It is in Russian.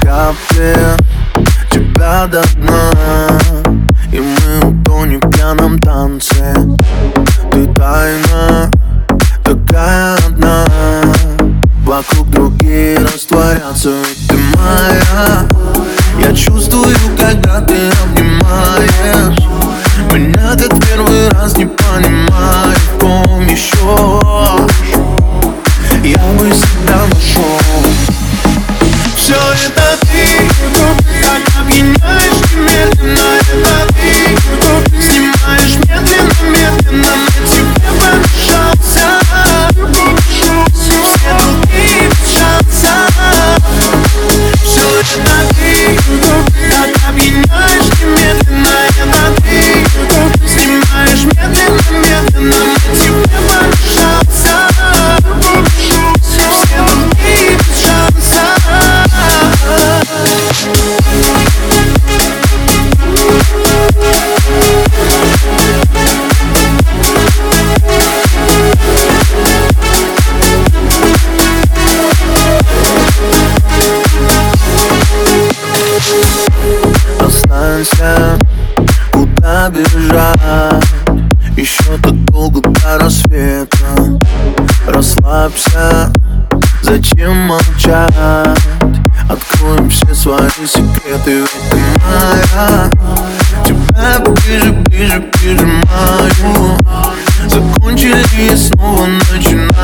капли тебя до дна, и мы утонем в пьяном танце. Ты тайна такая одна, вокруг другие растворятся, ведь ты моя. Я чувствую, когда ты обнимаешь меня, как в первый раз, не понимаю, в ком еще я бы себя нашел. Все это ты, как опьяняешь ты медленно, это ты снимаешь медленно, медленно, на тебе помешался. Все другие без шанса. Все это ты, как опьяняешь ты медленно, это ты снимаешь медленно, медленно, на тебе помешался. Все другие без шанса. Останься, куда бежать? Еще так долго до рассвета. Расслабься, зачем молчать? Откроем все свои секреты, ведь ты моя. Тебя ближе, ближе прижимаю. Закончили и снова начинаю.